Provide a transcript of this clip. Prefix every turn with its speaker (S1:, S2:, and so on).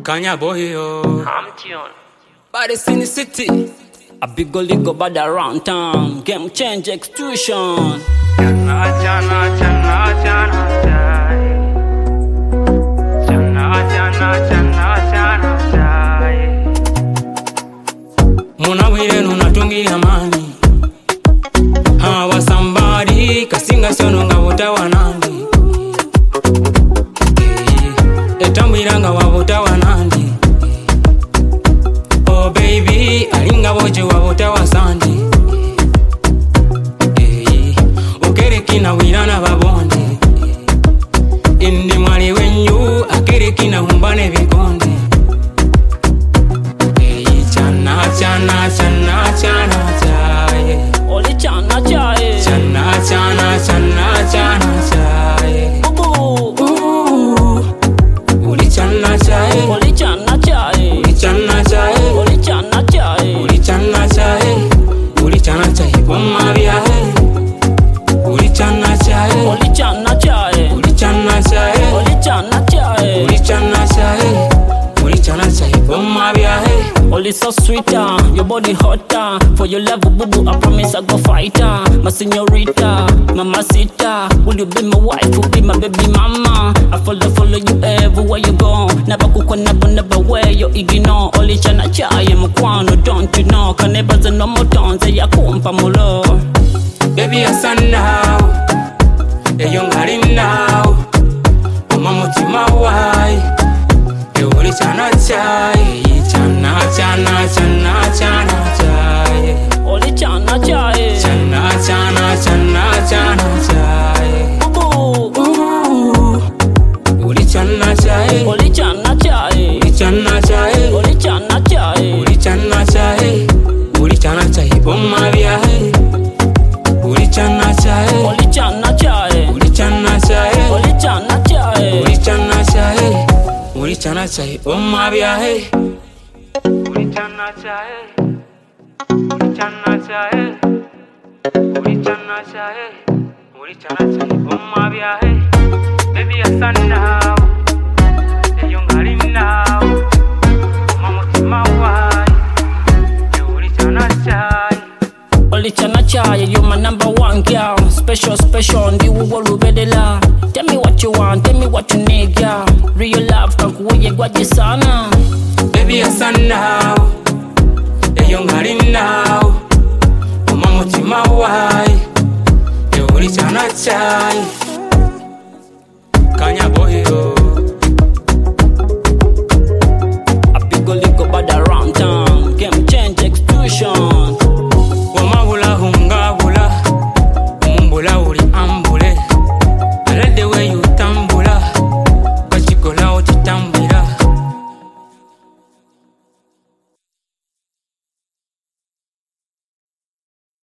S1: Kanya boy yo.
S2: Baddest in the city. A big gully go bad around town. Game change execution.
S1: Muna wile nunatungi amani. Hawa somebody kasinga sono nga wota wanandi. Etambwiranga wa wota wanandi. Oh baby, alinga woje wa wota wasandi. Ukerekina wirana babonde. Indi mwali wenyu akerekina humbane vikonde. Chana chaye.
S2: Oli chana chaye.
S1: Chana chaye. Oli chana chaye.
S2: Oli chana chaye.
S1: Oli chana chaye.
S2: Oli chana chaye.
S1: Oli chana chaye. Oli chana chaye. Bomma biahe. Oli chana chaye.
S2: Oli chana chaye.
S1: Oli chana chaye.
S2: Oli chana chaye.
S1: Oli chana chaye. Oli chana chaye. Bomma biahe.
S2: Oli so sweeter, your body hotter. For your love, boo boo, I promise I go fighter. My señorita, mamacita. Will you be my wife? Will be my baby mama? I follow you everywhere you go. Never cook, never wear your ignore. Oli chana chaye, mkwano, don't you know? Kaneba ze no more tones, ya kumpa mulo.
S1: Baby, a son now, a young harry now. Oh, Mamutima, why? You will chana chai, chana chai.
S2: Oli chana chaye.
S1: Chana chai. Oli chana chai.
S2: Oli chana chaye.
S1: Oli chana chai.
S2: Oli chana chaye.
S1: Oli chana chai. Oli chana chai. Bomma biahe. Oli chana chai.
S2: Oli chana chaye.
S1: Oli chana chai.
S2: Oli chana chaye.
S1: Oli chana chai. Oli chana chai. Bomma biahe. Oli chana chai. Oli chana chai. Oli chana chai. Oli chana chai. Bomma biahe. Baby, a son now. A young harry now. Mamutima why? Oli chana chai.
S2: Oli chana chaye, you're my number one girl. Special, ndi uwo rubedela. Tell me what you want, tell me what you need, girl. Real love, kankuye gwaji sana.
S1: Baby, a son now. A young harry now. Mamutima why? Oli chana chai. Kanya boy yo.